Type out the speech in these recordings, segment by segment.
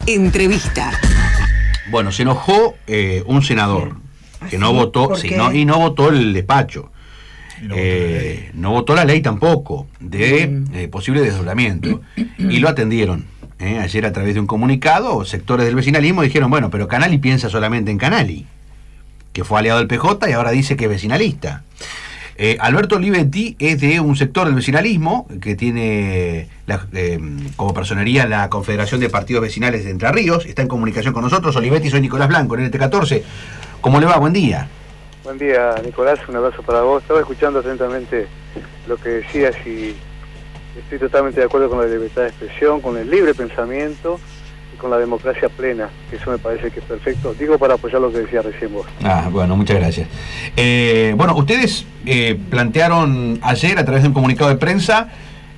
Entrevista. Bueno, se enojó un senador que no votó, y no votó el despacho. No votó la ley tampoco de posible desdoblamiento. Y lo atendieron. Ayer, a través de un comunicado, sectores del vecinalismo dijeron, bueno, pero Canali piensa solamente en Canali, que fue aliado del PJ y ahora dice que es vecinalista. Alberto Olivetti es de un sector del vecinalismo que tiene como personería la Confederación de Partidos Vecinales de Entre Ríos. Está en comunicación con nosotros. Olivetti, soy Nicolás Blanco, en NT14. ¿Cómo le va? Buen día. Buen día, Nicolás, un abrazo para vos. Estaba escuchando atentamente lo que decías y estoy totalmente de acuerdo con la libertad de expresión, con el libre pensamiento y con la democracia plena, que eso me parece que es perfecto. Digo, para apoyar lo que decía recién vos. Bueno, muchas gracias. Bueno, ustedes plantearon ayer, a través de un comunicado de prensa,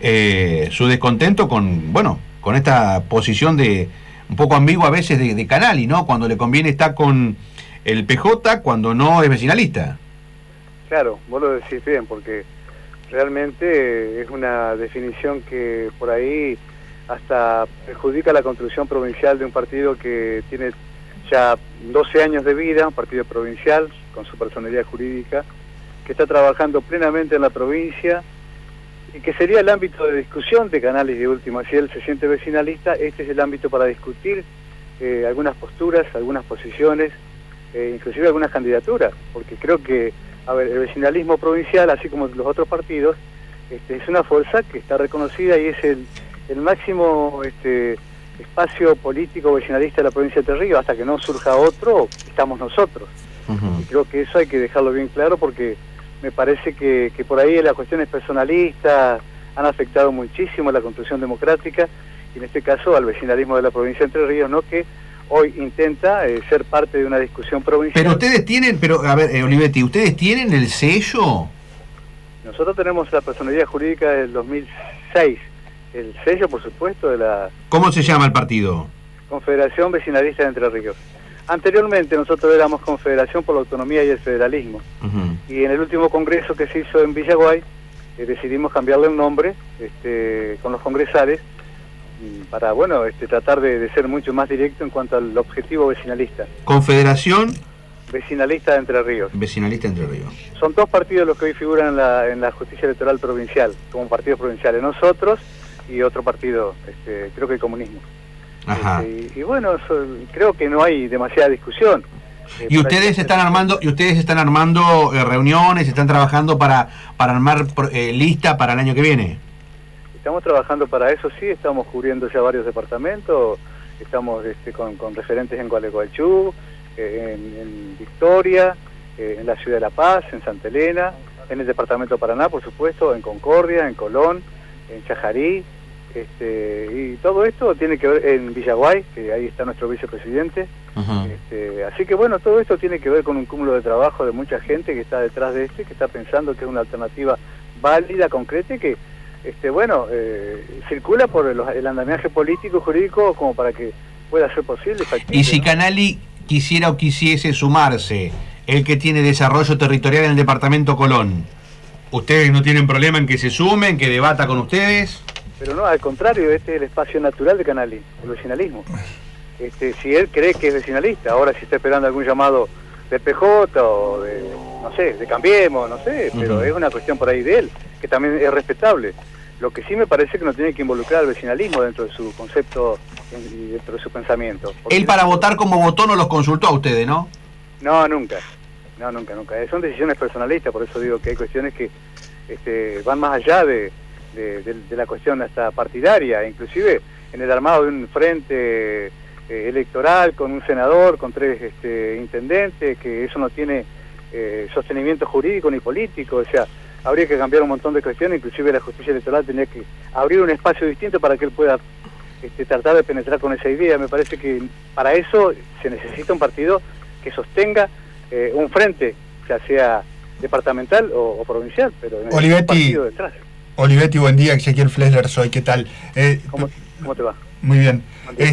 su descontento con esta posición de un poco ambigua a veces de Canali, ¿no? Cuando le conviene está con el PJ, cuando no es vecinalista. Claro, vos lo decís bien, porque realmente es una definición que por ahí hasta perjudica la construcción provincial de un partido que tiene ya 12 años de vida, un partido provincial con su personalidad jurídica, que está trabajando plenamente en la provincia y que sería el ámbito de discusión de Canali de última. Si él se siente vecinalista, este es el ámbito para discutir algunas posturas, algunas posiciones, inclusive algunas candidaturas, porque creo que, el vecinalismo provincial, así como los otros partidos, es una fuerza que está reconocida y es el máximo espacio político vecinalista de la provincia de Entre Ríos. Hasta que no surja otro, estamos nosotros. Y creo que eso hay que dejarlo bien claro, porque me parece que por ahí las cuestiones personalistas han afectado muchísimo a la construcción democrática, y en este caso al vecinalismo de la provincia de Entre Ríos, ¿no?, que hoy intenta ser parte de una discusión provincial. Pero ustedes tienen, Olivetti, ¿ustedes tienen el sello? Nosotros tenemos la personalidad jurídica del 2006, el sello, por supuesto, de la... ¿Cómo se llama el partido? Confederación Vecinalista de Entre Ríos. Anteriormente nosotros éramos Confederación por la Autonomía y el Federalismo. Y en el último congreso que se hizo en Villaguay, decidimos cambiarle el nombre con los congresales, para tratar de ser mucho más directo en cuanto al objetivo vecinalista. Confederación Vecinalista de Entre Ríos. Vecinalista de Entre Ríos. Son dos partidos los que hoy figuran en la justicia electoral provincial, como partidos provinciales, nosotros y otro partido, creo que el comunismo. Ajá. Creo que no hay demasiada discusión. Y ustedes están armando, reuniones, están trabajando para armar lista para el año que viene. Estamos trabajando para eso, sí, estamos cubriendo ya varios departamentos, estamos con referentes en Gualeguaychú, en Victoria, en la ciudad de La Paz, en Santa Elena, en el departamento de Paraná, por supuesto, en Concordia, en Colón, en Chajarí, y todo esto tiene que ver en Villaguay, que ahí está nuestro vicepresidente. Así que todo esto tiene que ver con un cúmulo de trabajo de mucha gente que está detrás de que está pensando que es una alternativa válida, concreta, y que circula por el andamiaje político y jurídico como para que pueda ser posible. Factible, y si Canali quisiera o quisiese sumarse, el que tiene desarrollo territorial en el departamento Colón, ¿ustedes no tienen problema en que se sumen, que debata con ustedes? Pero no, al contrario, este es el espacio natural de Canali, el vecinalismo. Si él cree que es vecinalista, ahora si está esperando algún llamado de PJ o de Cambiemos, pero es una cuestión por ahí de él, que también es respetable. Lo que sí me parece que no tiene que involucrar al vecinalismo dentro de su concepto y dentro de su pensamiento. Él para votar como votó no los consultó a ustedes, ¿no? No, nunca. Son decisiones personalistas, por eso digo que hay cuestiones que van más allá de la cuestión hasta partidaria, inclusive en el armado de un frente electoral con un senador, con 3 intendentes, que eso no tiene sostenimiento jurídico ni político. O sea, habría que cambiar un montón de cuestiones, inclusive la justicia electoral tendría que abrir un espacio distinto para que él pueda tratar de penetrar con esa idea. Me parece que para eso se necesita un partido que sostenga un frente, ya sea departamental o provincial, pero necesita un partido detrás. Olivetti, buen día, Ezequiel Flesler soy, ¿qué tal? ¿Cómo te va? Muy bien.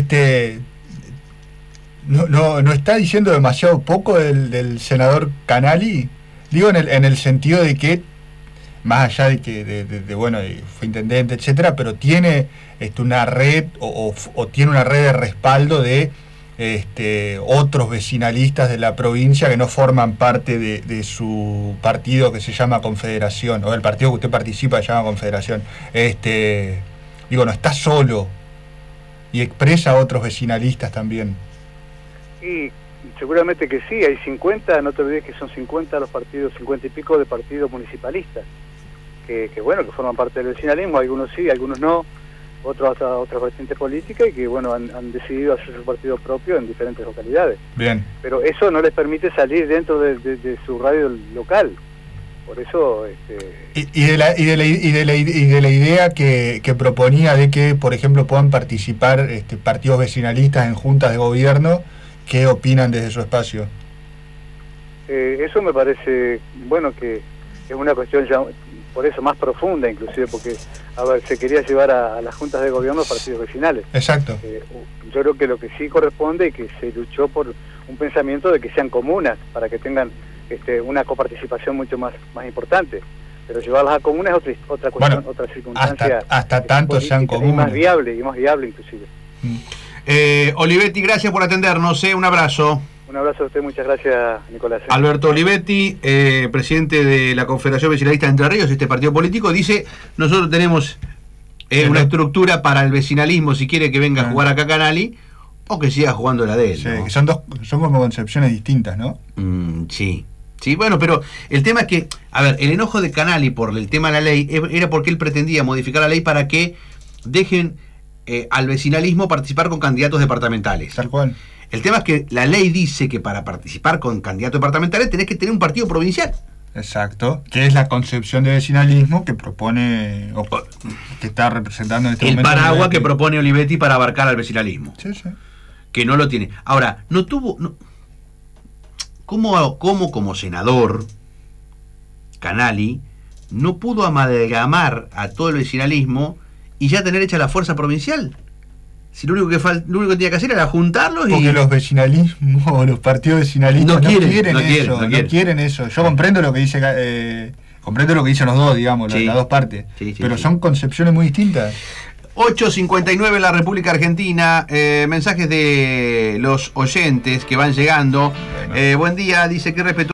¿No está diciendo demasiado poco del senador Canali? Digo en el sentido de que más allá de que bueno, fue intendente, etcétera, pero tiene una red o tiene una red de respaldo de otros vecinalistas de la provincia que no forman parte de su partido, que se llama Confederación, o el partido que usted participa se llama Confederación. Digo, no está solo, y expresa a otros vecinalistas también. Y seguramente que sí, hay 50, no te olvides que son 50 los partidos, 50 y pico de partidos municipalistas, que bueno, que forman parte del vecinalismo, algunos sí, algunos no, otras vertientes políticas, y que bueno, han decidido hacer su partido propio en diferentes localidades. Bien. Pero eso no les permite salir dentro de su radio local. Por eso y de la idea que proponía de que, por ejemplo, puedan participar partidos vecinalistas en juntas de gobierno, ¿qué opinan desde su espacio? Eso me parece, bueno, que es una cuestión ya, por eso, más profunda inclusive, porque se quería llevar a las juntas de gobierno partidos vecinales. Exacto. Yo creo que lo que sí corresponde es que se luchó por un pensamiento de que sean comunas, para que tengan una coparticipación mucho más importante. Pero llevarlas a comunas es otra cuestión, bueno, otra circunstancia. Hasta tanto sean comunes. Y más viable inclusive. Olivetti, gracias por atendernos, un abrazo. Un abrazo a usted, muchas gracias, Nicolás. Alberto Olivetti, presidente de la Confederación Vecinalista de Entre Ríos, este partido político, dice: nosotros tenemos una estructura para el vecinalismo, si quiere que venga a jugar acá a Canali, o que siga jugando la de él. Sí, ¿no? que son como concepciones distintas, ¿no? Sí, bueno, pero el tema es que, a ver, el enojo de Canali por el tema de la ley era porque él pretendía modificar la ley para que dejen al vecinalismo participar con candidatos departamentales. Tal cual. El tema es que la ley dice que para participar con candidatos departamentales tenés que tener un partido provincial. Exacto, que es la concepción de vecinalismo que propone, o que está representando en este momento. El paraguas que propone Olivetti para abarcar al vecinalismo. Sí. Que no lo tiene. Ahora, ¿cómo como senador Canali no pudo amalgamar a todo el vecinalismo y ya tener hecha la fuerza provincial? Si lo único que tenía que hacer era juntarlos. Porque los vecinalismos, los partidos vecinalistas no quieren eso. Yo comprendo lo que dice, comprendo lo que dicen los dos, digamos, las dos partes. Pero son concepciones muy distintas. 8:59 en la República Argentina. Mensajes de los oyentes que van llegando. Bueno. Buen día, dice que respeto.